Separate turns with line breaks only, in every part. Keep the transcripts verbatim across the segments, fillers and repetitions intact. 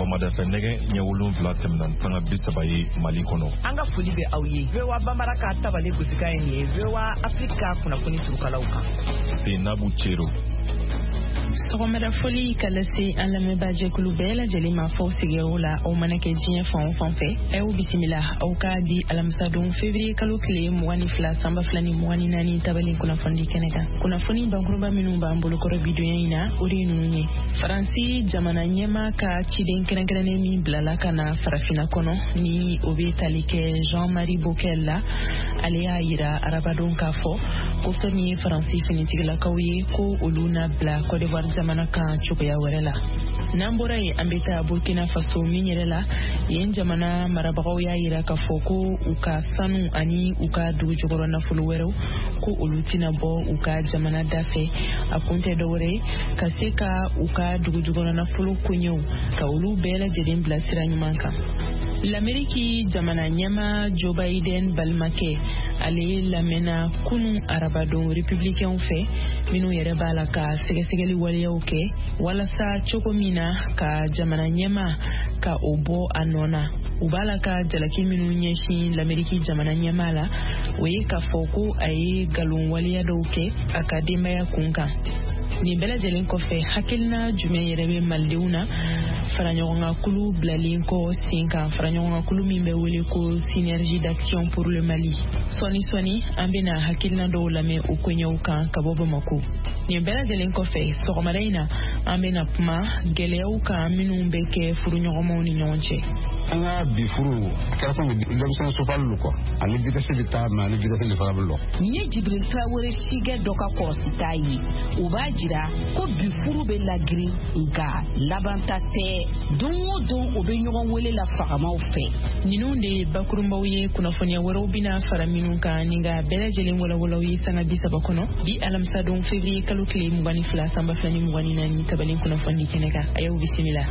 Samadafe nege nyewulun fila tɛmɛna sanga bi saba ye Mali kɔnɔ.
An ka foli bɛ aw ye. V O A Bambara ka tabale gosika ye nin ye V O A Afrika kunnafoni turukalaw kan.
Senabu Cero.
Sɔgɔmada foli ka lase an lamɛnbaajɛkulu bɛɛ lajɛlen ma fɔ sigiyɔrɔ la aw mana kɛ diɲɛ fan o fan fɛ aw bisimila aw ka di alamisadon février kalo tile mugan ni fila sanba fila ni mugan ni naani tabali kunnafoni kɛnɛ kan. Kunnafoni bakuruba minnu b'an bolokɔrɔ bidonya in na o de ye ninnu ye. Faransi jamana ɲɛma ka ciden kɛrɛnkɛrɛnnen min bilala ka na farafina kɔnɔ ni o bɛ tali kɛ Jean-Marie Bockel la ale y'a yira arabadon k'a fɔ ko fɛn min ye Faransi finitigilakaw ye ko olu na bila Côte d'Ivoire jamana kan cogoya wɛrɛ la. N'an bɔra yen an bɛ taa Burkina Faso min yɛrɛ la yen jamana marabagaw y'a yira k'a fɔ ko u ka sanu ani u ka dugujukɔrɔ nafolo wɛrɛw ko olu tɛna bɔ u ka jamana da fɛ a kun tɛ dɔwɛrɛ ye ka se ka u ka dugujukɔrɔ nafolo koɲɛw ka olu bɛɛ lajɛlen bila sira ɲuman kan. L'Amérique jamana ɲɛma Joe Biden balimakɛ ale lamɛnna kunun arabadon républicain fɛ minnu yɛrɛ b'a la ka sɛgɛsɛgɛli waleyaw kɛ walasa cogo min na ka jamana ɲɛma ka o bɔ a nɔ na u b'a la ka jalaki minnu ɲɛsin l'Amérique jamana ɲɛma la o ye k'a fɔ ko a ye galon waleya dɔw kɛ a ka denbaya kun kan. Nin bɛɛ lajɛlen kɔfɛ hakilina jumɛn yɛrɛ bɛ malidenw na faraɲɔgɔnkakulu bilalen kɔ sen kan faraɲɔgɔnkakulu min bɛ wele ko Synergie d'Action pour le Mali. Sɔni sɔni an bɛna hakilina dɔw lamɛn o koɲɛw kan ka bɔ Bamako. Nin bɛɛ lajɛlen kɔfɛ sɔgɔmada in na an bɛna kuma gɛlɛyaw kan minnu bɛ kɛ furuɲɔgɔnmaw ni ɲɔgɔn cɛ.
An ka bi furu kɛra fɛn denmisɛn sofali lo kɔ ani vitesse bɛ taa mɛ ani vitesse de fana bɛ lɔ.
Nin ye Jibril Traoré sigɛ dɔ ka kɔlɔsita ye o b'a jira ko bi furu bɛ lagirin nka labanta tɛ don o don o bɛ ɲɔgɔn wele la fagamaw fɛ.
Ninnu de ye bakurunbaw ye kunnafoniya wɛrɛw bɛna fara minnu kan ni ka bɛɛ lajɛlen walawalaw ye sanga bi saba kɔnɔ bi alamisadon février kalo tile mugan ni fila sanba fila ni mugan ni naani tabalen kunnafoni kɛnɛ kan a y'aw bisimila.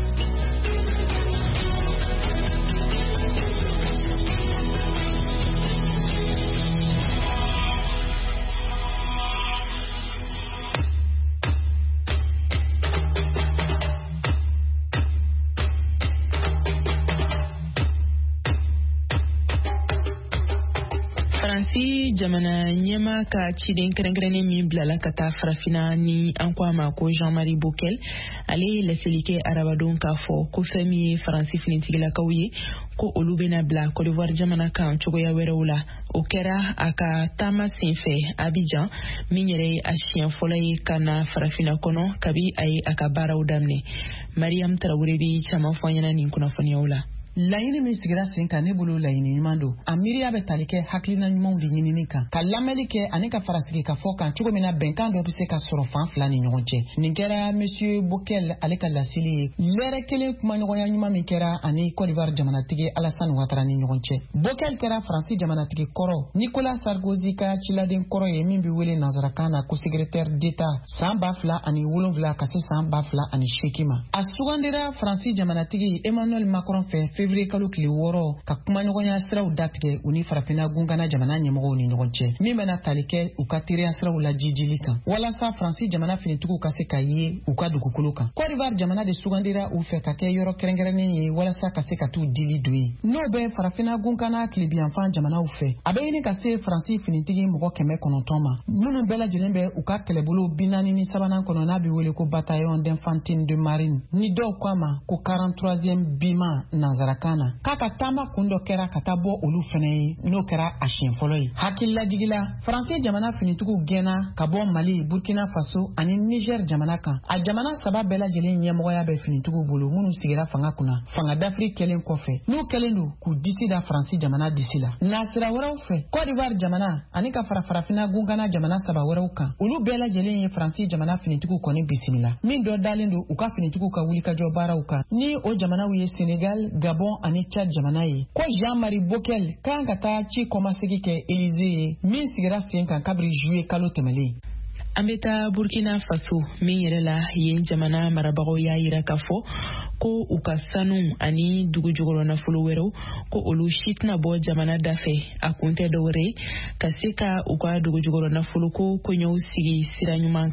Faransi jamana ɲɛma ka ciden kɛrɛnkɛrɛnnen min bilala ka taa farafina ni an ko a ma ko Jean-Marie Bockel ale ye laseli kɛ arabadon k'a fɔ ko fɛn min ye Faransi finitigilakaw ye ko olu bɛna bila Côte d'Ivoire jamana kan cogoya wɛrɛw la. O kɛra a ka taama senfɛ Abidjan min yɛrɛ ye a siɲɛ fɔlɔ ye ka na farafina kɔnɔ kabi a ye a ka baaraw daminɛ. Mariam Traoré bɛ caman fɔ an ɲɛna nin kunnafoniyaw la.
Laɲini min sigira sen kan ne bolo laɲini ɲuman don. A miiriya bɛ tali kɛ hakilina ɲumanw de ɲinini kan. Ka lamɛnli kɛ ani ka farasigi ka fɔ kan cogo min na bɛnkan dɔ bɛ se ka sɔrɔ fan fila ni ɲɔgɔn cɛ. Nin kɛra Monsieur Bockel ale ka laseli ye. Lɛrɛ kelen kumaɲɔgɔnya ɲuman min kɛra ani Côte d'Ivoire jamanatigi Alassane Ouattara ni ɲɔgɔn cɛ. Bockel kɛra Faransi jamanatigi kɔrɔ Nicolas Sarkozy ka ciladen kɔrɔ ye min bɛ wele nanzarakan na ko secrétaire d'État san ba fila ani wolonwula ka se san ba fila ani seegin ma. A sugandira Faransi jamanatigi Emmanuel Macron fɛ février kalo tile wɔɔrɔ ka kumaɲɔgɔnya siraw datigɛ u ni farafina gungana jamana ɲɛmɔgɔw ni ɲɔgɔn cɛ min bɛna tali kɛ u ka teriya siraw la jijili kan walasa Faransi jamana finitigiw ka se ka ye u ka dugukolo kan. Côte d'Ivoire jamana de sugandira u fɛ ka kɛ yɔrɔ kɛrɛnkɛrɛnnen ye walasa ka se ka t'u dili don ye. N'o bɛ farafina gungana tilebiyanfan jamanaw fɛ a bɛ ɲini ka se Faransi finitigi mɔgɔ kɛmɛ kɔnɔntɔn ma minnu bɛɛ lajɛlen bɛ u ka kɛlɛbolo bi naani ni sabanan kɔnɔ n'a bɛ wele ko bataillon d'infanterie de marine ni dɔw k'a ma ko quarante-troisième bima nanzarakan na k'a ka taama kun dɔ kɛra ka taa bɔ olu fɛnɛ ye n'o kɛra a siɲɛ fɔlɔ ye. Hakililajigila Faransi jamana finitigiw gɛnna ka bɔ Mali, Burkina Faso ani Niger jamana kan. A jamana saba bɛɛ lajɛlen ɲɛmɔgɔya bɛ finitigiw bolo minnu sigira fanga kunna fanga d'Afrique kɛlen kɔfɛ n'u kɛlen don k'u disi da Faransi jamana disi la. Nasira wɛrɛw fɛ Côte d'Ivoire jamana ani ka fara farafina gungana jamana saba wɛrɛw kan olu bɛɛ lajɛlen ye Faransi jamana finitigiw kɔni bisimila min dɔ dalen don u ka finitigiw ka wulikajɔ baaraw kan ni o jamanaw ye Sénégal, Gabon ani Tchad jamana ye ko Jean-Marie Bockel kan ka taa ci kɔmasegi kɛ Élysée ye min sigira sen kan kabiri juillet kalo tɛmɛlen.
An bɛ taa Burkina Faso min yɛrɛ la yen jamana marabagaw y'a yira k'a fɔ ko u ka sanu ani dugujukɔrɔ nafolo wɛrɛw ko olu si tɛna bɔ jamana da fɛ a kun tɛ dɔwɛrɛ ye ka se ka u ka dugujukɔrɔ nafolo ko koɲɛw sigi sira ɲuman kan.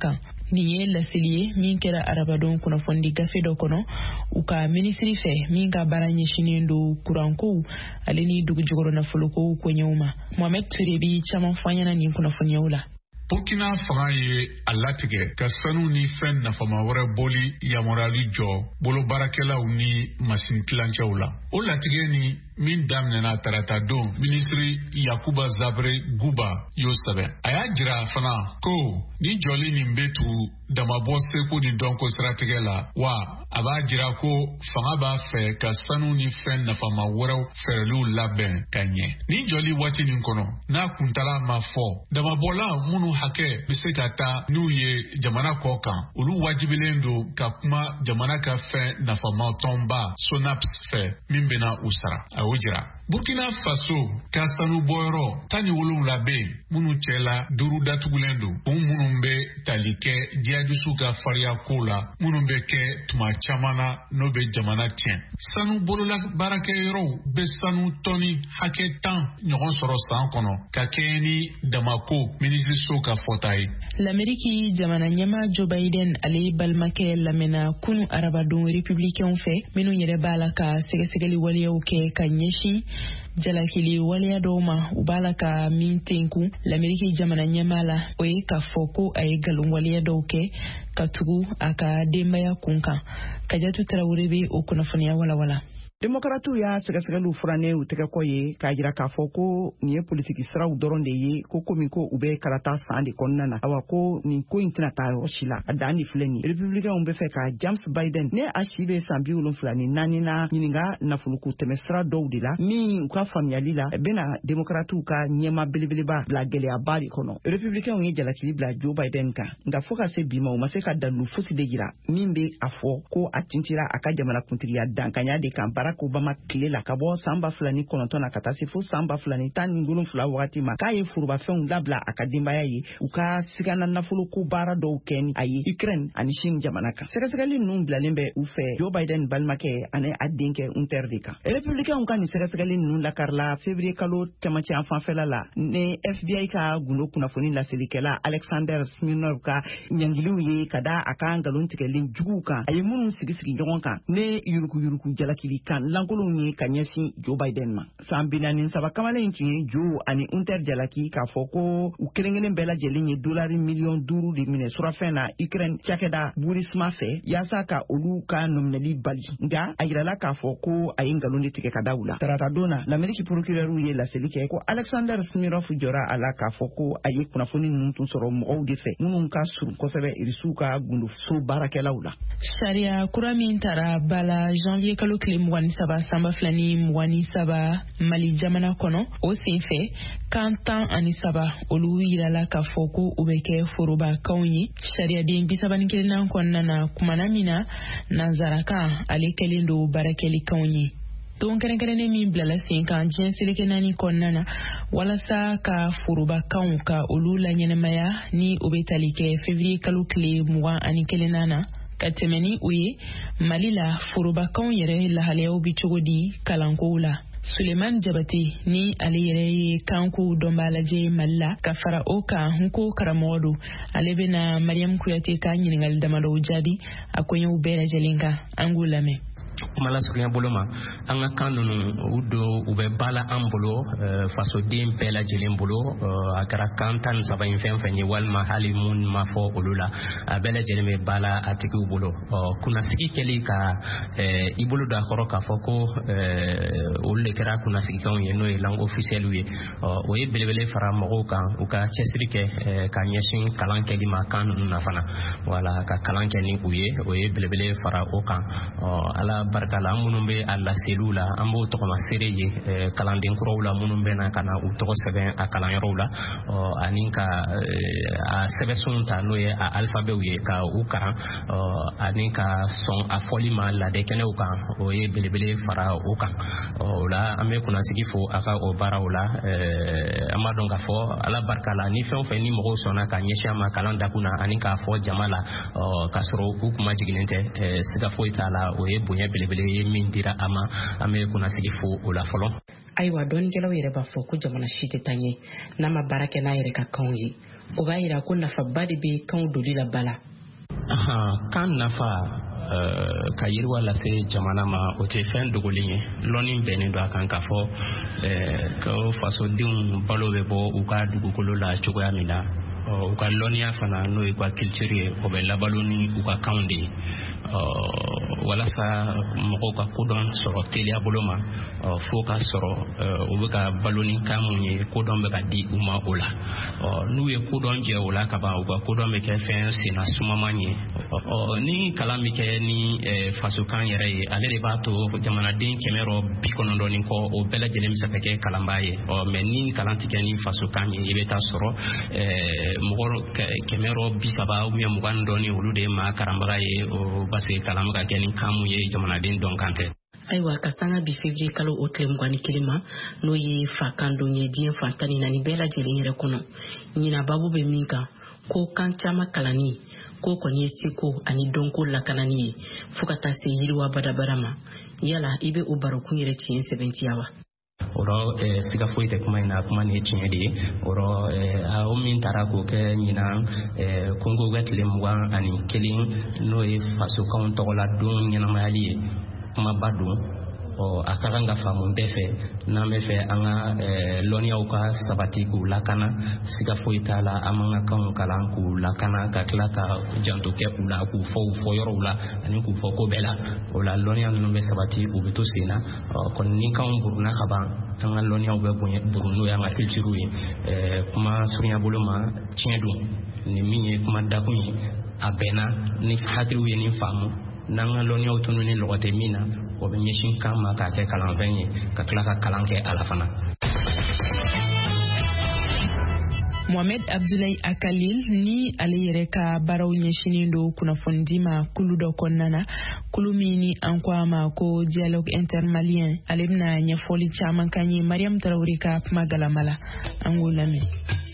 nin ye laseli ye min kɛra arabadon kunnafoni gafe dɔ kɔnɔ u ka minisiri fɛ min ka baara ɲɛsinen do kurankow ale ni dugujukɔrɔ nafolokow koɲɛw ma. Mohamed Ture bi caman fɔ an ɲɛna nin kunnafoniyaw la.
Burkina fanga ye a latigɛ ka sanu ni fɛn nafama wɛrɛ bɔli yamaruyali jɔ bolo baarakɛlaw ni masini tilancɛw la. O latigɛ ni min daminɛna tarata don minisiri Yakuba Zabre Guba y'o sɛbɛn. A y'a jira fana ko ni jɔli nin bɛ tugu damabɔ seko ni dɔnko siratigɛ la wa a b'a jira ko fanga b'a fɛ ka sanu ni fɛn nafama wɛrɛw fɛrɛliw labɛn ka ɲɛ. Ni jɔli waati nin kɔnɔ n'a kuntala ma fɔ damabɔla minnu hakɛ bɛ se ka taa n'u ye jamana kɔ kan olu wajibilen don ka kuma jamana ka fɛn nafama tɔnba SONAPS fɛ min bɛna u sara. A y'o jira. Burkina Faso ka sanu bɔyɔrɔ tan ni wolonwula bɛ yen minnu cɛla duuru datugulen don. Kun minnu bɛ tali kɛ jihadistu ka fariya ko la minnu bɛ kɛ tuma caman na n'o bɛ jamana tiɲɛ. Sanu bolola baarakɛyɔrɔw bɛ sanu tɔni hakɛ tan ɲɔgɔn sɔrɔ san kɔnɔ ka kɛɲɛ ni damako minisiriso ka fɔta ye.
L'Amérique jamana ɲɛma Joe Biden ale balimakɛ lamɛnna kunu arabadon républicain fɛ minnu yɛrɛ b'a la ka sɛgɛsɛgɛli waleyaw kɛ ka ɲɛsin jalakili waleya dɔw ma u b'a la ka min tenku. L'Amérique jamana ɲɛma la o ye k'a fɔ ko a ye nkalon waleya dɔw kɛ ka tugu a ka denbaya kun kan. Kajatu Tarawele bɛ o kunnafoniya walawala.
Demokratu y'a sɛgɛsɛgɛliw furannen u tɛgɛ kɔ ye k'a jira k'a fɔ ko nin ye politiki siraw dɔrɔn de ye ko komi ko u bɛ karata san de kɔnɔna na. Awa ko nin ko in tɛna taa yɔrɔ si la a dan de filɛ nin ye. Républicains bɛ fɛ ka James Biden ne a si bɛ san bi wolonwula ni naani na ɲininka nafoloko tɛmɛ sira dɔw de la min u ka faamuyali la bɛna demokratu ka ɲɛma belebeleba bila gɛlɛyaba de kɔnɔ. Républicains ye jalakili bila Joe Biden kan nka fo ka se bi ma u ma se ka dalu fosi de jira min bɛ a fɔ ko a tintira a ka jamana kuntigiya dankanya de kan. Barack Obama tile la ka bɔ san ba fila ni kɔnɔntɔn na ka taa se fo san ba fila ni tan ni wolonwula wagati ma k'a ye forobafɛnw labila a ka denbaya ye u ka sigana nafolo ko baara dɔw kɛ ni a ye Ukraine ani Chine jamana kan. Sɛgɛsɛgɛli ninnu bilalen bɛ u fɛ Joe Biden balimakɛ ani a denkɛ Hunter de kan. Républicains ka nin sɛgɛsɛgɛli ninnu lakarila février kalo cɛmancɛ an fanfɛla la ne F B I ka gundo kunnafoni laselikɛla Alexander Smirnov ka ɲangiliw ye ka da a ka nkalon tigɛlen juguw kan. A ye minnu sigi sigi ɲɔgɔn kan ne yuruku yuruku jalakili kan lankolonw ye ka ɲɛsin Joe Biden ma. San bi naani saba kamalen tun ye Joe ani Hunter jalaki k'a fɔ ko u kelen kelen bɛɛ lajɛlen ye dolari miliyɔn duuru de minɛ surafɛn na Ukraine cakɛda Burisma fɛ yaasa ka olu ka nominali bali. Nka a yirala k'a fɔ ko a ye nkalon de tigɛ ka da u la. Tarata don na l'Amérique procureur ye laseli kɛ ko Alexander Smirnov jɔra a la k'a fɔ ko a ye kunnafoni ninnu tun sɔrɔ mɔgɔw de fɛ minnu ka surun kosɛbɛ irisiw ka gundo so baarakɛlaw la.
Sariya kura min tara bala janvier kalo tile mugan ni saba sanba fila ni mugan ni saba Mali jamana kɔnɔ o senfɛ kan tan ani saba olu yirala k'a fɔ ko u bɛ kɛ forobakanw ye. Sariyaden bi saba ni kelennan kɔnɔna na kumana min na nanzarakan ale kɛlen do baarakɛlikanw ye. Don kɛrɛnkɛrɛnnen min bilala sen kan diɲɛ seleke naani kɔnɔna na walasa ka forobakanw ka olu la ɲɛnamaya ni o bɛ tali kɛ février kalo tile mugan ani kelennan na ka tɛmɛ ni o ye Mali la forobakanw yɛrɛ lahalayaw bi cogo di kalankow la. Suleiman Jabate ni ale yɛrɛ ye kanko dɔnbaa lajɛ Mali la ka fara o kan nko karamɔgɔ do ale bɛna Mariam Kuyate ka ɲiningali damadɔw jaabi a koɲɛw bɛɛ lajɛlen kan an k'u lamɛn.
Kumala surunya bolo ma an ka kan ninnu u do u bɛ bala an bolo fasoden bɛɛ lajɛlen bolo a kɛra kan tan saba in fɛn fɛn ye walima hali mun ma fɔ olu la a bɛɛ lajɛlen bɛ bala a tigiw bolo kunnasigi kɛli ka i bolo da kɔrɔ k'a fɔ ko olu de kɛra kunnasigikanw ye n'o ye langue officielle ye o ye belebele fara mɔgɔw kan u ka cɛsiri kɛ ka ɲɛsin kalan kɛli ma kan ninnu na fana wala ka kalan kɛ ni u ye o ye belebele fara o kan ala barka la minnu bɛ a laseliw la an b'o tɔgɔma seere ye kalanden kuraw la minnu bɛ na ka na u tɔgɔ sɛbɛn a kalanyɔrɔw la ani ka a sɛbɛnsunw ta n'o ye a alphabetw ye ka u karan ani ka sɔn a fɔli ma ladekɛnɛw kan o ye belebele fara o kan o la an bɛ kunnasigi fo a ka o baaraw la an b'a dɔn k'a fɔ ala barka la ni fɛn o fɛn ni mɔgɔw sɔnna ka ɲɛsin a ma kalan dakun na ani k'a fɔ jama la k'a sɔrɔ u kuma jiginnen tɛ siga foyi t'a la o ye bonya belebele ye min dira a ma an bɛ kunnasigi fo o la fɔlɔ.
Ayiwa dɔnnikɛlaw yɛrɛ b'a fɔ ko jamana si tɛ taa ɲɛ n'a ma baara kɛ n'a yɛrɛ ka kanw ye o b'a yira ko nafaba de bɛ kanw doli la bala
kan nafa ka yiriwa lase jamana ma o tɛ fɛn dogolen ye lɔnni bɛnnen don a kan k'a fɔ ka fasodenw balo bɛ bɔ u ka dugukolo la cogoya min na u ka lɔnniya fana n'o ye ka culture ye o bɛ labalo ni u ka kanw de ye walasa mɔgɔw ka kodɔn sɔrɔ teliya bolo ma fo ka sɔrɔ u bɛ ka balo ni kan mun ye kodɔn bɛ ka di u ma o la n'u ye kodɔn jɛ o la kaban u ka kodɔn bɛ kɛ fɛn senna sumaman ye ni kalan bɛ kɛ ni fasokan yɛrɛ ye ale de b'a to jamanaden kɛmɛ rɔ bi kɔnɔntɔn ni kɔ o bɛɛ lajɛlen bɛ se ka kɛ kalanbaa ye mɛ ni kalan tɛ kɛ ni fasokan ye i bɛ taa sɔrɔ mɔgɔ kɛmɛ rɔ bi saba ubiyɛn mugan dɔɔni olu de ye maa karanbaga ye parce que kalan bɛ ka kɛ ni kan mun ye jamanaden dɔn kan tɛ.
Ayiwa ka sanga bi février kalo o tile mugan ni kelen ma n'o ye fakan don ye diɲɛ fan tan ni naani bɛɛ lajɛlen yɛrɛ kɔnɔ ɲina babu bɛ min kan ko kan caman kalanni ko kɔni ye seko ani dɔnko lakanani ye fo ka taa se yiriwa badabada ma yala i bɛ o barokun yɛrɛ tiɲɛ sɛbɛntiya wa?
Oro siga foyi tɛ kuma in na kuma ni tiɲɛ de ye oro aw min taara k'o kɛ ɲinan Kongo ka tile mugan ani kelen n'o ye fasokanw tɔgɔla don ɲɛnamayali ye kumaba don a ka kan ka faamu bɛɛ fɛ n'an bɛ fɛ an ka lɔnniyaw ka sabati k'u lakana siga foyi t'a la an man ka kanw kalan k'u lakana ka tila ka janto kɛ u la k'u fɔ u fɔ yɔrɔw la ani k'u fɔ ko bɛɛ la o la lɔnniya ninnu bɛ sabati u bɛ to sen na kɔni ni kanw buruna ka ban an ka lɔnniyaw bɛ buru n'o y'an ka culture ye kuma surunya bolo ma tiɲɛ don ni min ye kuma dakun ye a bɛnna ni hakiliw ye nin faamu n'an ka lɔnniyaw tunu ni lɔgɔ tɛ min na o bɛ ɲɛsin kan ma k'a kɛ kalanfɛn ye ka tila ka kalan kɛ a la fana.
Mohamed Abdoulaye Akalil ni ale yɛrɛ ka baaraw ɲɛsinin don kunnafoni di ma kulu dɔ kɔnɔna na kulu min ni an ko a ma ko dialogue intermalien ale bɛna ɲɛfɔli caman kan ye Mariam Tarawele ka kuma galama la an k'o lamɛn.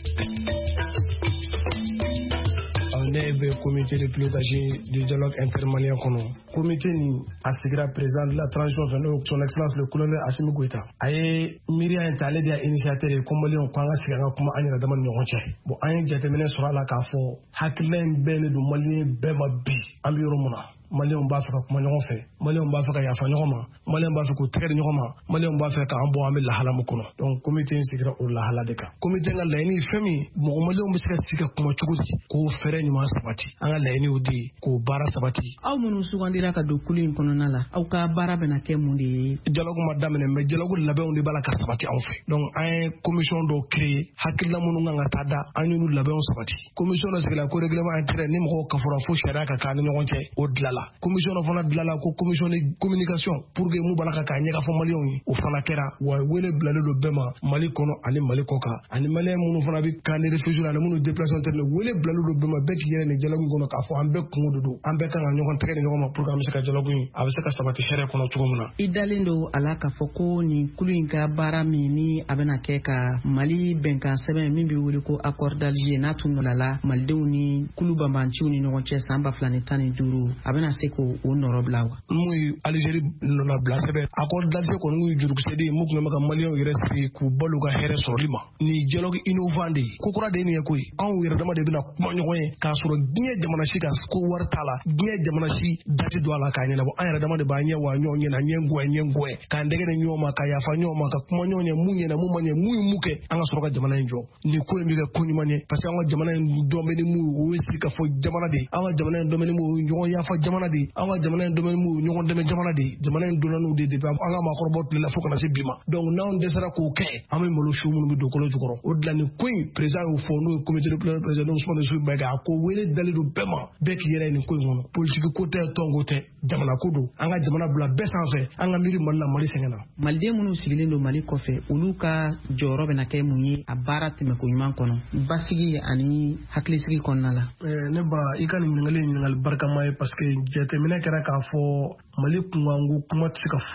Ne bɛ comité de pilotage du dialogue intermalien kɔnɔ. Comité ni a sigira président de la transition fɛ n'o son excellence le colonel Assimi Goïta. A ye miiriya in ta ale de y'a initiateur ye ko maliyɛnw ko an ka sigi an ka kuma an yɛrɛ dama ni ɲɔgɔn cɛ. Bon an ye jateminɛ sɔrɔ a la k'a fɔ hakilina in bɛnnen don maliyɛn bɛɛ ma bi an bɛ yɔrɔ mun na. Maliyɛnw b'a fɛ ka kuma ɲɔgɔn fɛ, maliyɛnw b'a fɛ ka yafa ɲɔgɔn ma, maliyɛnw b'a fɛ k'u tɛgɛ di ɲɔgɔn ma, maliyɛnw b'a fɛ k'an bɔ an bɛ lahala min kɔnɔ. Donc comité in sigira o lahala de kan. Comité in ka laɲini ye fɛn min mɔgɔ maliyɛnw bɛ se ka sigi ka kuma cogo di k'o fɛɛrɛ ɲuman sabati. An ka laɲini y'o de ye k'o baara sabati.
Aw minnu sugandira ka don kulu in kɔnɔna la, aw ka baara bɛna kɛ mun de ye?
Dialogue ma daminɛ mais dialogue labɛnw de b'a la ka sabati anw fɛ. Donc an ye commission dɔw créer hakilina minnu kan ka taa da an y'olu labɛnw sabati. Commission dɔ sigila ko règlement intérieur ni mɔgɔw kafora fo sariya ka k'an ni ɲɔgɔn cɛ o dilala. Commission dɔ fana dilala ko commission de communication pour que mu b'a la ka k'a ɲɛgafɔ maliyɛnw ye o fana kɛra wa wele bilalen don bɛɛ ma Mali kɔnɔ ani Mali kɔ kan ani maliyɛn minnu fana bɛ kan ni réfugiés ani minnu déplacés internes wele bilalen don bɛɛ ma bɛɛ k'i yɛrɛ nin dialogue kɔnɔ k'a fɔ an bɛɛ kungo de don an bɛɛ kan ka ɲɔgɔn tɛgɛ di ɲɔgɔn ma pour que an bɛ se ka dialogue in a bɛ se ka sabati hɛrɛ kɔnɔ cogo min na.
I dalen don a la k'a fɔ ko nin kulu in ka baara min ni a bɛna kɛ ka Mali bɛnkan sɛbɛn min bɛ wele ko accord d'Alger n'a tun nɔrɔla malidenw ni kulu banbanciw ni ɲɔgɔn cɛ san ba fila ni tan ni duuru a bɛna se k'o nɔrɔ bila wa?
N'o ye Algérie nɔnɔ bila sɛbɛn accord d'Alger kɔni y'u jurukisɛ de ye mun tun bɛ ka maliyɛnw yɛrɛ sigi k'u balo ka hɛrɛ sɔrɔli ma ni dialogue innovant de ye ko kura de ye nin ye koyi anw yɛrɛ dama de bɛna kuma ɲɔgɔn ye k'a sɔrɔ diɲɛ jamana si ka ko wari t'a la diɲɛ jamana si dati don a la k'a ɲɛnabɔ an yɛrɛ dama de b'a ɲɛ wa ɲɔgɔn ɲɛna ɲɛ ngɔɛ ɲɛ ngɔɛ k'an dɛgɛ de ɲɔgɔn ma ka yafa ɲɔgɔn ma ka kuma ɲɔgɔn ye mun ɲɛna mun ma ɲɛ mun ye mun kɛ an ka sɔrɔ ka jamana in jɔ nin ko in bɛ kɛ ko ɲuman ye parce que an ka jamana in dɔn bɛ ni mun o ye sigi ka fɔ jamana de an ka jamana in dɔn bɛ ni mun o ye ɲɔgɔn yafa jamana de an ka jamana in dɔn bɛ ni mun o ye ɲɔgɔn dɛmɛ jamana de jamana in donna n'u de depuis an ka maakɔrɔbaw tile la fo kana se bi ma donc n'anw dɛsɛra k'o kɛ an bɛ malo su minnu bɛ don kolo jukɔrɔ o de la nin ko in président y'o fɔ n'o ye comité de pilotage président Ousmane Sonko bɛɛ a ko wele dalen don bɛɛ ma bɛɛ k'i yɛrɛ nin ko in kɔnɔ politique ko tɛ tɔnko tɛ jamana ko don an ka jamana bila bɛɛ sanfɛ an ka miiri Mali la Mali sɛgɛnna.
Maliden minnu sigilen don Mali kɔfɛ olu ka jɔyɔrɔ bɛna kɛ mun ye a baara tɛmɛko ɲuman kɔnɔ basigi ani hakilisigi kɔnɔna la.
ne ba i ka nin ɲininkali ye ɲininkali barikama ye parce que jateminɛ kɛra k'a fɔ Mali kunkanko kuma tɛ se ka fɔ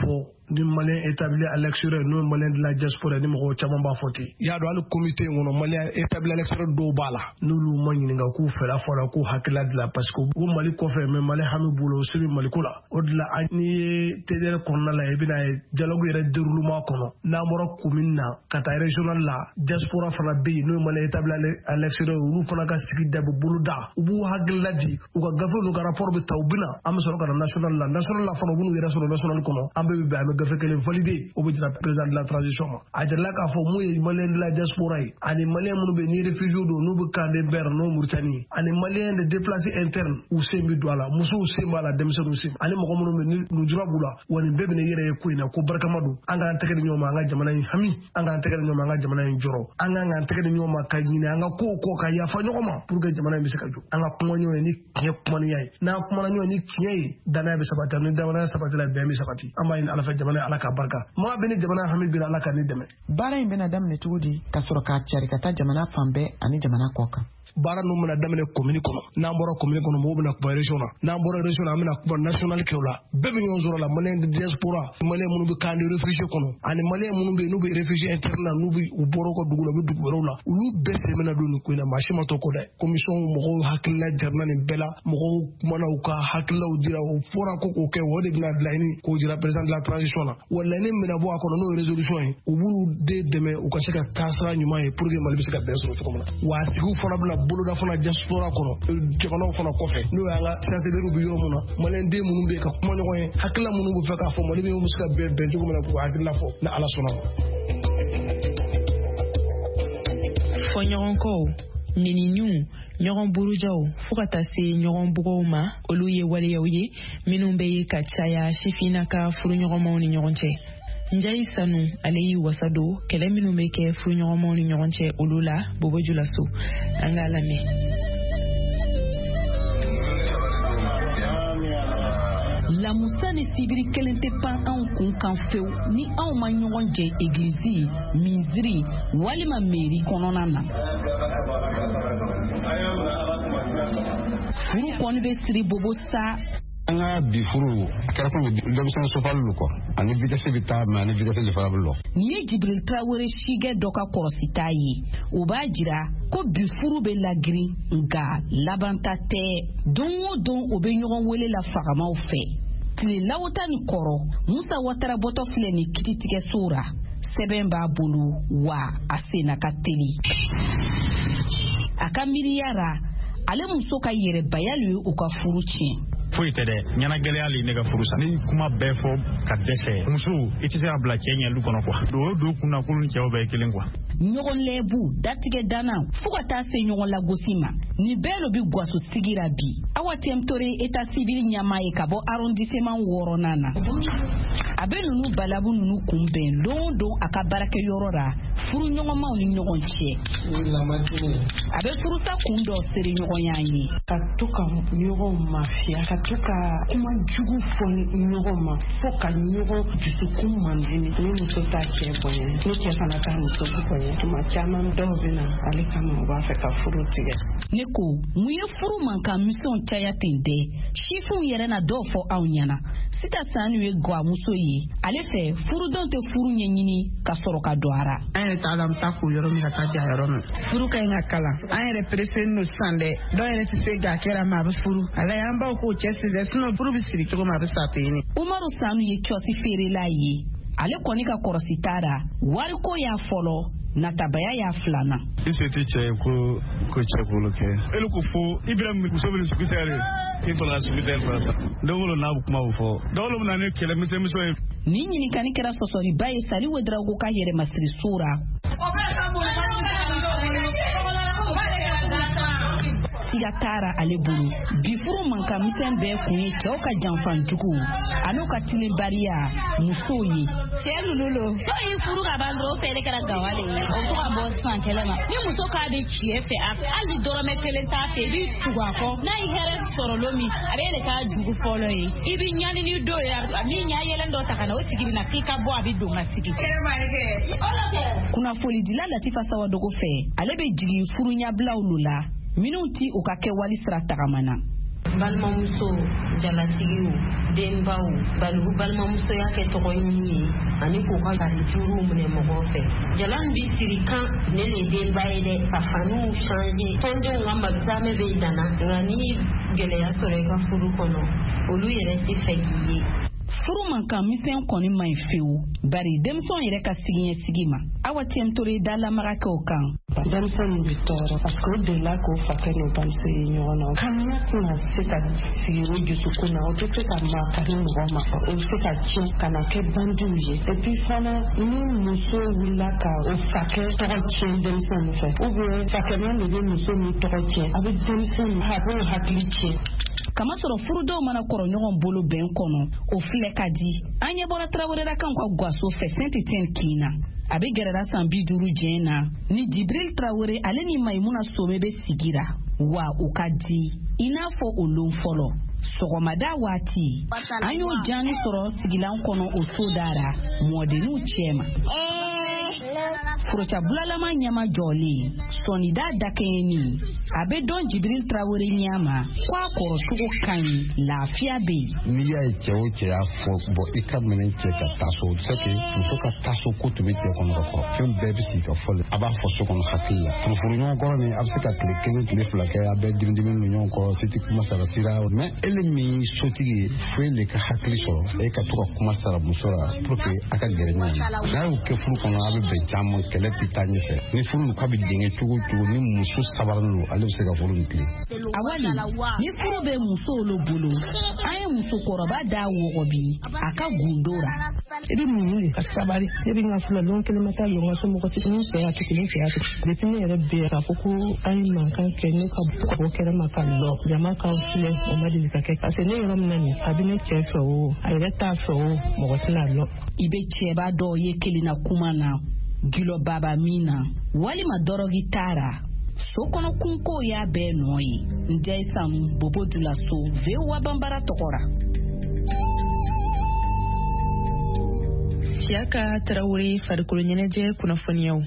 ni malien établi à l'extérieur no malien de la diaspora ni mo chama ba foti ya do al comité ngono malien établi à l'extérieur do bala nulu manyi nga ku fera fora ku hakila de la parce que o mali ko fe mais mali hami bulo siri mali kula odla ani tedere konna la ebina dialogue yere déroulement kono na moro commune kata régional la diaspora fana be no malien établi à l'extérieur ulu fana ka sigi dabu buluda ubu hakila di u ka gafe no ka rapport be tawbina am solo ka national la national la fana bunu yere solo national kono ambe be ba me gafe kele validé o be dira président de la transition a jalla ka fo mu malien de la diaspora ani malien munu be ni réfugié do no be kande ber no Mauritanie ani malien de déplacé interne ou sembi douala muso semba la demse no sim ani mo ko munu be ni jura bula woni bebe ne yere ko ina ko barkamadu anga tege nyoma anga jamana yi hami anga tege nyoma anga jamana yi joro anga anga tege nyoma ka nyine anga ko ko ka ya fa nyoma pour que jamana bi se ka ju anga kuma nyoy ni ke kuma ni yai na kuma nyoy ni kiyi dana be sabata ni dana sabata la be mi sabati amma in ala fa jamana ala ka barka ma be ni jamana hami bi ala ka ni deme
bara in bena damne tugudi kasoro ka cari kata jamana fambe ani jamana koka
bara no mena damne commune kono na mboro commune kono mo bena ko region na mboro region amina ko national kewla bebe nyon zoro la malien de diaspora malien munu be kandi réfugié kono ani malien munu be no be réfugié interne no be uboro ko dugula be dugoro la ulu be se mena do ni ko na machima to ko de commission mo ko hakilla jarna ni bela mo ko mana uka hakilla udira o fora ko ko ke wode bina dlaini ko dira président de la transition la wala ni mena bo akono no résolution o bulu de deme o ka seka tasra nyuma e pour que malbi seka beso to ko na wa sigu fora bla bulu da fana diaspora kono jogono fana ko fe no yanga sense de rubu yoro muna malen de munu be ka kuma nyogo en hakilla munu bu feka fo malbi mu seka be be jogo mena ko hakilla fo na ala sona
fo nyogon ko nini nyu nyogon burujaw fukata se nyogon bugoma olu ye wale yawye minun be ka chaya shifina ka furu nyogon mawni nyogon che Njai Sanu Aleyi Wasado kele minu meke furu nyogomo ni nyogonche ulula bobo julasu angalame
La Moussa ne sibiri kelente pan an kun kan few ni an ma ɲɔgɔn jɛ église misiri walima mairie kɔnɔna na furu kɔni bɛ siri bobo sa
anga bifuru kera ko demsen so fallu ko ani vitesse vita ma ani vitesse le fallu
ni ye Jibril Traoré shige doka korosita ye o b'a jira ko bifuru be lagiri nga labanta tɛ don o don o be ɲɔgɔn wele la fagamaw fɛ tile lawota ni kɔrɔ Musa Watara bɔtɔ filɛ ni kititigɛ sora sɛbɛn b'a bolo wa a sena ka teli a ka miliyara ale muso ka yɛrɛbayali u ka furu tiɲɛ
foyi tɛ dɛ ɲɛnagɛlɛyali ne ka furu sa ni kuma bɛɛ fɔ ka dɛsɛ muso i tɛ se ka bila cɛ ɲɛ lu kɔnɔ kuwa do o do kunna k'olu ni cɛw bɛɛ ye kelen kuwa
ɲɔgɔn lɛbu datigɛ dana fo ka taa se ɲɔgɔn lagosi ma ni bɛɛ lo bi gwaso sigira bi awa tɛmtore eta civil ɲama ye ka bɔ arrondissement wɔɔrɔnan na a bɛ nunu balabu nunu kunbɛn don don a ka baarakɛyɔrɔ la furu ɲɔgɔnmaw ni ɲɔgɔn cɛ a bɛ furusa kun dɔ seri ɲɔgɔnya ye
ka to ka ɲɔgɔn mafiya ka to ka kuma jugu fɔ ɲɔgɔn ma fo ka ɲɔgɔn dusukun mandini ni muso t'a cɛ bonya ni cɛ fana t'a muso bonya tuma caman dɔw bɛ na ale kama u b'a fɛ ka furu tigɛ
ne ko mun ye furu man ka misɔn caya ten dɛ sifinw yɛrɛ na dɔw fɔ anw ɲɛna sita sanu ye gwamuso ye ale fɛ furudon tɛ furu ɲɛɲini ka sɔrɔ ka don ara
an yɛrɛ t'a la an bɛ taa k'o yɔrɔ min ka taa ja yɔrɔ min furu ka ɲi ka kalan an yɛrɛ perese no sisan dɛ dɔw yɛrɛ tɛ se k'a kɛra ma a bɛ furu ala y'an baw k'o cɛ siri dɛ sinɔn furu bɛ siri cogo min a bɛ sa ten ne
Umaru Sanu ye kiosi feerela ye ale kɔni ka kɔrɔsi tara wariko y'a fɔlɔ natabaya y'a filanan
i se tɛ cɛ ye ko ko cɛ k'olu kɛ ele ko fo Ibrahima muso bɛ sugutɛri k'i fana sugutɛri fana sa dɔwɔlɔ n'a bɛ kuma o fɔ dɔwɔlɔ bɛ na ne kɛlɛ misɛnmisɛn ye
ni ɲininkani kɛra sɔsɔliba ye Sali Wederawogo ka yɛrɛmasiri sora siga taara ale bolo bi furu man ka misɛn bɛɛ kun ye cɛw ka janfanjugu an'u ka tilenbariya musow ye
cɛ ninnu lo dɔw y'i furu ka ban dɔrɔn o fɛɛrɛ kɛra gawale ye o to ka bɔ san kɛlɛ ma ni muso k'a bɛ tiɲɛ fɛ hali dɔrɔmɛ kelen t'a fɛ i b'i tugu a kɔ n'a ye hɛrɛ sɔrɔ lo min a bɛ yɛlɛ k'a jugu fɔlɔ ye i bɛ ɲani ni dɔw ye ni ɲa yɛlɛn dɔ ta ka na o tigi bɛ na k'i ka bɔ a bɛ don ka sigi
kunnafonidila Latifa Sawadogo fɛ ale bɛ jigin furu ɲabilaw lo la minnu ti u ka kɛwali sira tagamana
balimamuso jalatigiw denbaw balugu balimamuso y'a kɛ tɔgɔ ɲini ye ani k'u ka gari juruw minɛ mɔgɔw fɛ jalan bi siri kan ne le denba ye dɛ ka faniw change tɔndenw ka mabisame bɛ i dana nka ni gɛlɛya sɔrɔ i ka furu kɔnɔ olu yɛrɛ tɛ fɛ k'i ye.
Furu man kan misɛn kɔni man ɲi fewu bari denmisɛnw yɛrɛ ka sigiɲɛsigi ma Awa Tɛntore da lamarakɛw kan.
Denmisɛnw bɛ tɔɔrɔ parce que o delila k'o fakɛ ni bamuso ye ɲɔgɔn na kanuya tɛna se ka sigi o dusukun na o tɛ se ka makari mɔgɔ ma o bɛ se ka tiɲɛ ka na kɛ bandiw ye et puis fana ni muso wulila ka o fakɛ tɔgɔ tiɲɛ denmisɛnw fɛ ou bien fakɛman de bɛ muso min tɔgɔ tiɲɛ a bɛ denmisɛnw a b'o hakili tiɲɛ.
Kamasɔrɔ furudenw mana kɔrɔ ɲɔgɔn bolo bɛn kɔnɔ o filɛ ka di an ɲɛ bɔra Tarawelerakanw ka gaso fɛ Saint-Étienne Kina a bɛ gɛrɛra san bi duuru jɛn na ni Jibril Traoré ale ni Maimuna Some bɛ sigira wa o ka di i n'a fɔ o lon fɔlɔ sɔgɔmada waati an y'o jaani sɔrɔ sigilan kɔnɔ o so dara mɔdenninw cɛma Furuca bulalama ɲama jɔlen sɔnida dakɛɲɛni a bɛ dɔn Jibril Traoré ɲama k'a kɔrɔ cogo ka ɲi lafiya bɛ yen.
N'i y'a ye cɛ o cɛ y'a fɔ bɔn i ka minɛ cɛ ka taa so c'est que muso ka taa so ko tun bɛ cɛ kɔnɔ ka fɔ fɛn bɛɛ bɛ sigi ka fɔ a b'a fɔ so kɔnɔ hakili la ka furu ɲɔgɔn kɔrɔ ni a bɛ se ka tile kelen tile fila kɛ a bɛ dimi dimi don ɲɔgɔn kɔrɔ siti kuma sara sira mais ele min sotigi ye fo ele ka hakili sɔrɔ e ka to ka kuma sara muso la pour que a ka gɛrɛ ɲɔgɔn na n'a y'o kɛ furu kɔnɔ a bɛ bɛn caman kɛlɛ tɛ taa ɲɛfɛ ni furu ka bɛ denkɛ cogo cogo ni muso sabanan don ale bɛ se ka furu nin tile.
Awali ni furu bɛ muso olu bolo an ye musokɔrɔba da wɔgɔbi a ka gundora.
I bɛ mun ye ka sabali ne bɛ n ka fila lɔn kelen ma taa lɔn ka so mɔgɔ si ni fɛ a tɛ kelen fɛ a tɛ depuis ne yɛrɛ bɛ k'a fɔ ko an ye mankan kɛ ne ka bɔ kɛnɛ ma ka lɔ jama ka filɛ o ma deli ka kɛ parce que ne yɔrɔ min na nin a bɛ ne cɛ fɛ o a yɛrɛ t'a fɛ o mɔgɔ tɛna lɔ.
I bɛ cɛba dɔw ye kelen na kuma na gilo baba min na walima dɔrɔgi taara so kɔnɔ kunko y'a bɛɛ nɔ ye n tɛ san bobo dula so ve wabanbara tɔgɔra.
Siaka Traoré farikolo ɲɛnajɛ kunnafoniyaw.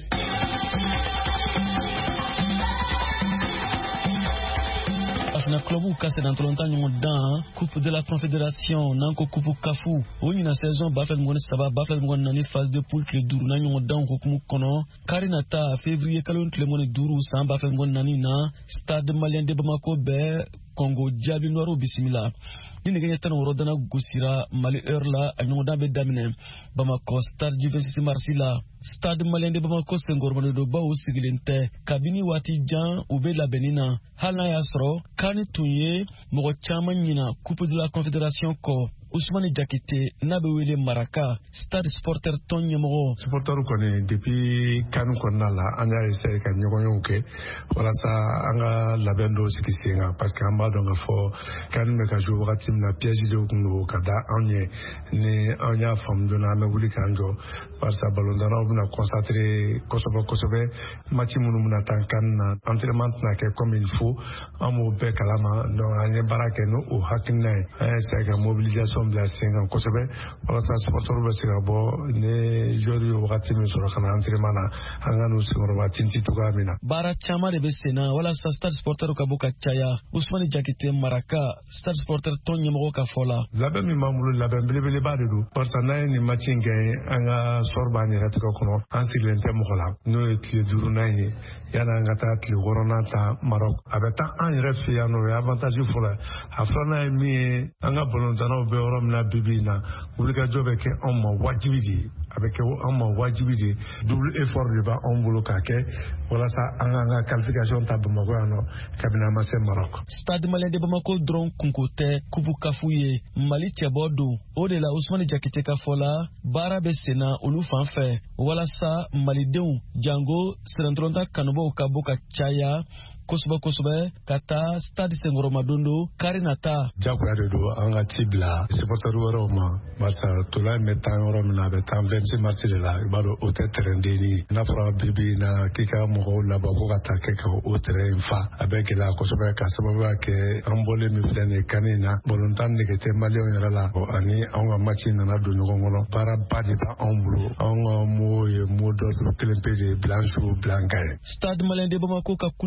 na clubu kase dan tolonta ɲɔgɔn dan coupe de la confédération n'an ko coupe kafu o ɲina saison ba fɛn mɔgɔni saba ba fɛn mɔgɔni naani phase de poule tile duuru na ɲɔgɔn dan hukumu kɔnɔ kari nata février kalo tile mɔni duuru san ba fɛn mɔgɔni naani na stade malien de Bamako bɛɛ Congo jaabi nɔrɔ bisimila ni nɛgɛ ɲɛ tan wɔɔrɔ dana gosira Mali heure la a ɲɔgɔndan bɛ daminɛ Bamako stade du vingt-six mars la stade malien de Bamako senkɔrɔmani do baw sigilen tɛ kabini waati jan u bɛ labɛnni na hali n'a y'a sɔrɔ kani tun ye mɔgɔ caman ɲina coupe de la confédération kɔ Ousmane Jakite n'a bɛ wele Maraka stade supporter tɔn ɲɛmɔgɔ.
Supporter kɔni depuis kanu kɔnɔna la an y'a essayer ka ɲɔgɔnyew kɛ walasa an ka labɛn dɔw sigi sen kan parce que an b'a dɔn k'a fɔ kanu bɛ ka jouer wagati min na piège dɔw tun don ka da anw ɲɛ ni an y'a faamu joona an bɛ wuli k'an jɔ walasa ballontannaw bɛna concentrer kosɛbɛ kosɛbɛ match minnu bɛna taa kan na entraînement tɛna kɛ comme il faut an b'o bɛɛ kalama donc an ye baara kɛ n'o hakilina ye an y'a essayer ka mobilisation bila sen kan kosɛbɛ walasa supporter bɛ se ka bɔ ni joueur ye wagati min sɔrɔ ka na entraînement na an ka n'u senkɔrɔba tinti cogoya min na.
Baara caman de bɛ sen na walasa stade supporter ka bɔ ka caya Ousmane Jakite Maraka stade supporter tɔn ɲɛmɔgɔ ka fɔ la.
Labɛn min b'an bolo labɛn belebeleba de don parce que n'an ye nin match in gagné an ka sɔrɔ b'an yɛrɛ tɛgɛ kɔnɔ an sigilen tɛ mɔgɔ la n'o ye tile duurunan ye yanni an ka taa tile wɔɔrɔnan ta Maroc a bɛ taa an yɛrɛ fɛ yan nɔ o ye avantage fɔlɔ ye a filanan ye min ye an ka ballontannaw bɛ yɔrɔ min na bibi in na wulikajɔ bɛ kɛ anw ma wajibi de ye a bɛ kɛ anw ma wajibi de ye double effort de b'anw bolo k'a kɛ walasa an k'an ka qualification ta Bamako yan nɔ kabini an ma se Maroc.
Stade malien de Bamako dɔrɔn kunko tɛ coupe kafu ye Mali cɛbɔ don o de la Ousmane Jakite ka fɔ la baara bɛ sen na olu fan fɛ walasa malidenw jango sɛnɛntɔlɔnta kanubaw ka bɔ ka caya kosɛbɛ kosɛbɛ ka taa stade senkɔrɔma don do kari nata.
Jagoya de don an ka ci bila supporter wɛrɛw ma barisa tolan in bɛ taa yɔrɔ min na a bɛ taa vingt-six mars de la i b'a dɔn o tɛ terrain den ye n'a fɔra bibi na k'i ka mɔgɔw labɔ ko ka taa kɛ ka o terrain in fa a bɛ gɛlɛya kosɛbɛ ka sababuya kɛ an bɔlen min filɛ nin ye kan in na ballontan nege tɛ maliyɛnw yɛrɛ la ani an ka match nana don ɲɔgɔn kɔnɔ baara ba de b'anw bolo anw ka mot ye mot dɔ don kelen pe de ye blanc jour blanc gagne.
Stade malien de Bamako ka kulu kɔnɔna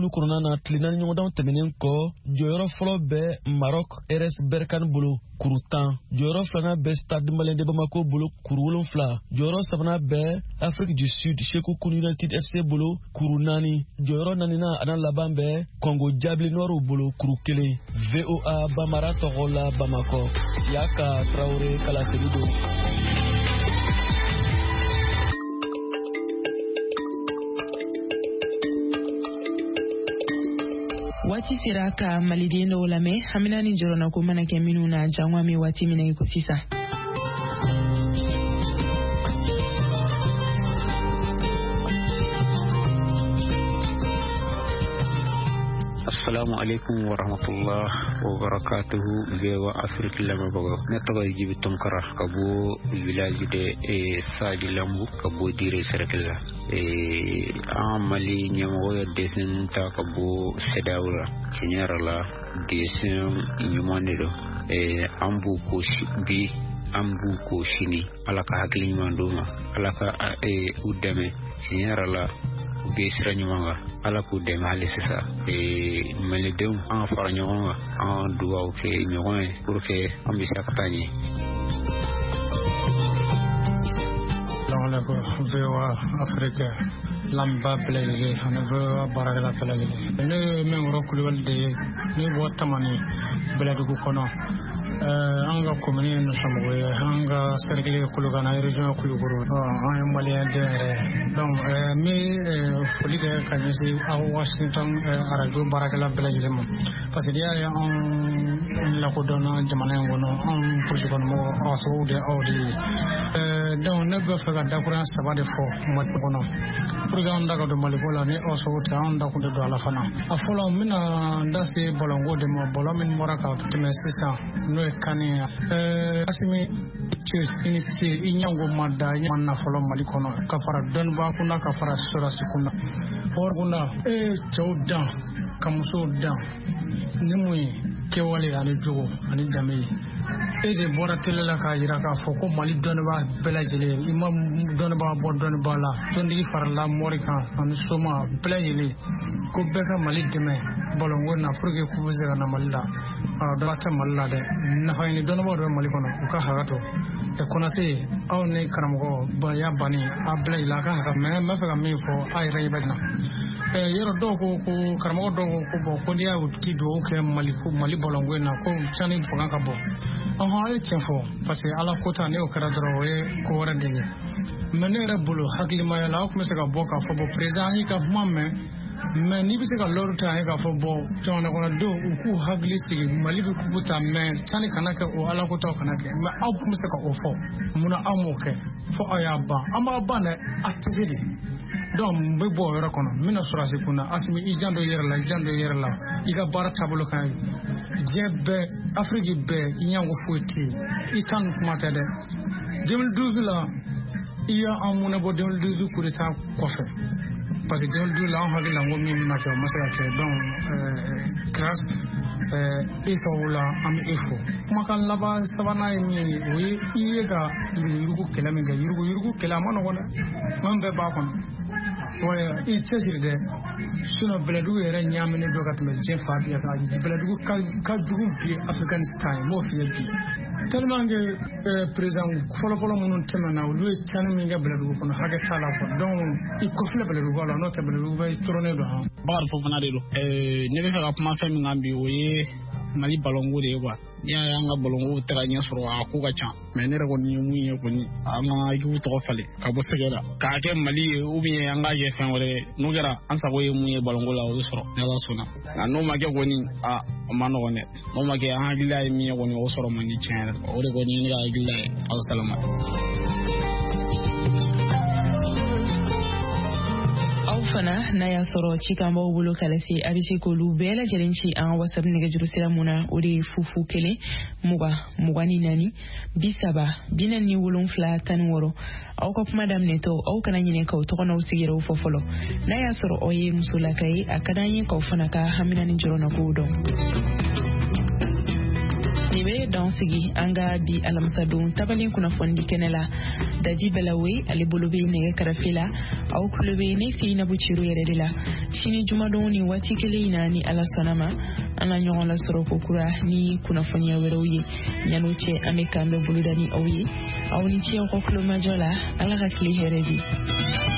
na tlina ɲɔgɔndanw tɛmɛnen kɔ jɔyɔrɔ fɔlɔ bɛ Maroc R S Berkane bolo kuru tan, jɔyɔrɔ filanan bɛ Stade Malien de Bamako bolo kuru wolonfila, jɔyɔrɔ sabanan bɛ Afrique du Sud Sékou Kouni United F C bolo kuru naani, jɔyɔrɔ naaninan ana laban bɛ Congo Diable Noirs bolo kuru kelen. V O A Bamara tɔgɔ la Bamako, Yaka Traoré Kalaseri don.
Wati sera ka maliden dɔw lamɛn hamina ni jɔrɔna ko mana kɛ minnu na janwa mi wati mina iko sisan.
Assalamu alaikum wa rahmatullah wa barakatuhu. Vewa Afrique lama bago ne togo jibi Tunkara kabo village de e Sadi Lambu kabo dire Serekela e amali nyamo desin ta kabo Sedawla Kinyarala desin nyumanero e ambu ko bi ambu ko shini alaka hakili manduma alaka e udame Kinyarala be sira ɲuman ala k'u dɛmɛ hali sisan ee malidenw an fara ɲɔgɔn kan an dugawu kɛ ɲɔgɔn ye pour que an bɛ se ka taa ɲɛ.
Assalamualaikum V O A Afrique lamba bɛlɛgɛlen ani V O A baarakɛla bɛlɛgɛlen ne ye min wɔrɔ Kulibali de ye ne bɔ Tamani Bɛlɛdugu kɔnɔ an ka commune Nusamɔgɔ ye an ka cercle Kolokani région Kulukoro an ye malien den yɛrɛ donc n bɛ foli kɛ ka ɲɛsin aw Washington radio baarakɛla bɛɛ lajɛlen ma parce que n'i y'a ye anw lakodɔnna jamana in kɔnɔ anw politique kɔnɔmɔgɔ aw sababu de aw de ye donc ne bɛ fɛ ka dakuruɲɛ saba de fɔ Mali kɔnɔ pour que an da ka don Maliko la ni aw sababu tɛ an da kun tɛ don a la fana a fɔlɔ n bɛna n da se bɔlɔnko de ma bɔlɔ min bɔra ka tɛmɛ sisan n'o ye kani ye Asimi cɛ i ni ce i ɲɛngo ma da i ma nafolo Mali kɔnɔ ka fara dɔnnibaa kunda ka fara sɔrɔsi kunda hɔri kunda e cɛw dan ka musow dan ni mun ye kɛwale ani jogo ani danbe ye e de bɔra tele la k'a jira k'a fɔ ko Mali dɔnnibaa bɛɛ lajɛlen i ma dɔnnibaa bɔ dɔnnibaa la tɔndigi farala mɔri kan ani soma bɛɛ lajɛlen ko bɛɛ ka Mali dɛmɛ bɔlɔnko na pour que k'u bɛ se ka na Mali la dɔba tɛ Mali la dɛ nafa ɲini dɔnnibaaw de bɛ Mali kɔnɔ u ka hakɛ to konase aw ni karamɔgɔ baya bani a bɛɛ lajɛlen a ka hakɛ mɛ n bɛ fɛ ka min fɔ a yɛrɛ ɲɛ bɛ na yɔrɔ dɔw ko ko karamɔgɔ dɔw ko ko bɔn ko n'i y'a k'i dugawu kɛ Mali ko Mali bɔlɔnko in na ko cani fanga ka bɔ ɔhɔn a ye tiɲɛ fɔ parce que ala ko ta ne y'o kɛra dɔrɔn o ye ko wɛrɛ de ye mɛ ne yɛrɛ bolo hakilimaya la aw tun bɛ se ka bɔ k'a fɔ bɔn président an y'i ka kuma mɛn mɛ n'i bɛ se ka lɔri ta ye k'a fɔ bɔn jamana kɔnɔdenw u k'u hakili sigi Mali bɛ k'u ta mɛ cani kana kɛ o ala ko taw kana kɛ mɛ aw tun bɛ se ka o fɔ munna aw m'o kɛ fo aw y'a ban an b'a ban dɛ a tɛ se de donc n bɛ bɔ o yɔrɔ kɔnɔ n bɛna sɔrɔsi kun na Asimi i jan dɔ yɛrɛ la i jan dɔ yɛrɛ la i ka baara taabolo kan diɲɛ bɛɛ Afrique bɛɛ i ɲango foyi tɛ yen i ta nin kuma tɛ dɛ deux mille douze la i y'an mun bɔ deux mille douze coup d'état kɔfɛ parce que deux mille douze la an hakili la n ko min bɛna kɛ o ma se ka kɛ donc grâce e sababu la an bɛ e fo kumakan laban sabanan ye min ye o ye i ye ka yuruguyurugu kɛlɛ min kɛ yuruguyurugu kɛlɛ a ma nɔgɔn dɛ an bɛɛ b'a kɔnɔ i cɛsiri dɛ sinon Bɛlɛdugu yɛrɛ ɲaamini dɔ ka tɛmɛ diɲɛ fa bɛɛ kan Bɛlɛdugu ka jugu bi Afghanistan n b'o f'i ye bi tellement que président fɔlɔfɔlɔ minnu tɛmɛna olu ye cani min kɛ Bɛlɛdugu kɔnɔ hakɛ t'a la quoi donc i kɔfilɛ Bɛlɛdugu la n'o tɛ Bɛlɛdugu bɛ tɔrɔnen don han Bakari Fofana de don ne bɛ fɛ ka kuma fɛn min kan bi o ye Mali ballonko de ye quoi n'i y'a ye an ka ballonko tɛ ka ɲɛ sɔrɔ a ko ka ca mais ne yɛrɛ kɔni ye mun ye kɔni an ka ekipu tɔgɔ falen ka bɔ sɛgɛ la k'a kɛ Mali ye ou bien an k'a kɛ fɛn wɛrɛ ye n'o kɛra an sago ye mun ye ballonko la o bɛ sɔrɔ ni Ala sɔnna nka n'o ma kɛ kɔni a o ma nɔgɔn dɛ n'o ma kɛ an hakilila ye min ye kɔni o sɔrɔ man di tiɲɛ yɛrɛ o de kɔni ye ne ka hakilila ye aw salama.
aw fana n'a y'a sɔrɔ cikan b'aw bolo ka lase a bɛ se k'olu bɛɛ lajɛlen ci an ka whatsapp nɛgɛjuru sira mun na o de ye fufu kelen mugan mugan ni naani bi saba bi naani ni wolonfila tan ni wɔɔrɔ aw ka kuma daminɛtɔ aw kana ɲinɛ k'aw tɔgɔ n'aw sigiyɔrɔw fɔ fɔlɔ n'a y'a sɔrɔ aw ye musolaka ye a ka d'an ye k'aw fana ka hamina ni jɔrɔna kow dɔn. ni be don sigi anga di alamsa don tabalin kuna fondi kenela daji belawe ali bolobe ne karafila au kulube ne si na buciru yere dila shini juma don ni wati kele ina ni ala sonama ana nyon la soro kokura ni kuna fonya weroye nyanuche amekambe buludani oyi au ni ci ko kulo majola ala gasli heredi